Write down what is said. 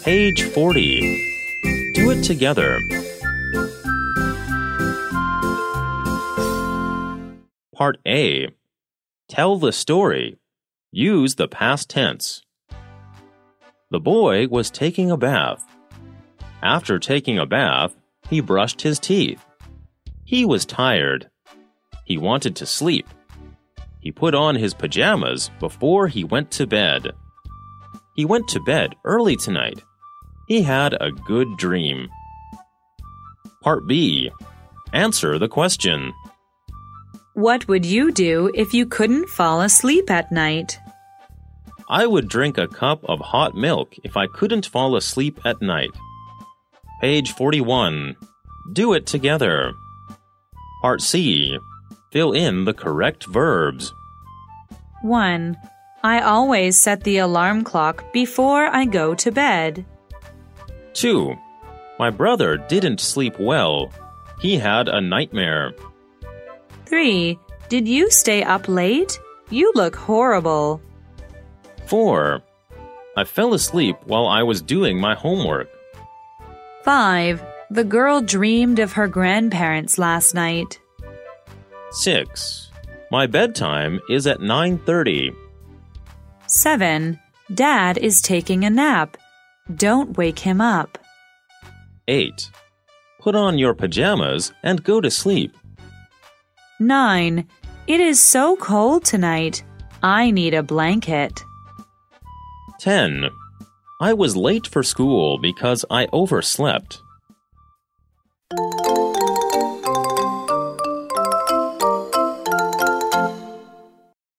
Page 40. Do it together. Part A. Tell the story. Use the past tense. The boy was taking a bath. After taking a bath, he brushed his teeth. He was tired. He wanted to sleep. He put on his pajamas before he went to bed. He went to bed early tonight. He had a good dream. Part B. Answer the question. What would you do if you couldn't fall asleep at night? I would drink a cup of hot milk if I couldn't fall asleep at night. Page 41. Do it together. Part C. Fill in the correct verbs. 1. I always set the alarm clock before I go to bed. 2. My brother didn't sleep well. He had a nightmare. 3. Did you stay up late? You look horrible. 4. I fell asleep while I was doing my homework. 5. The girl dreamed of her grandparents last night. 6. My bedtime is at 9:30. 7. Dad is taking a nap. Don't wake him up. 8. Put on your pajamas and go to sleep. 9. It is so cold tonight. I need a blanket. 10. I was late for school because I overslept.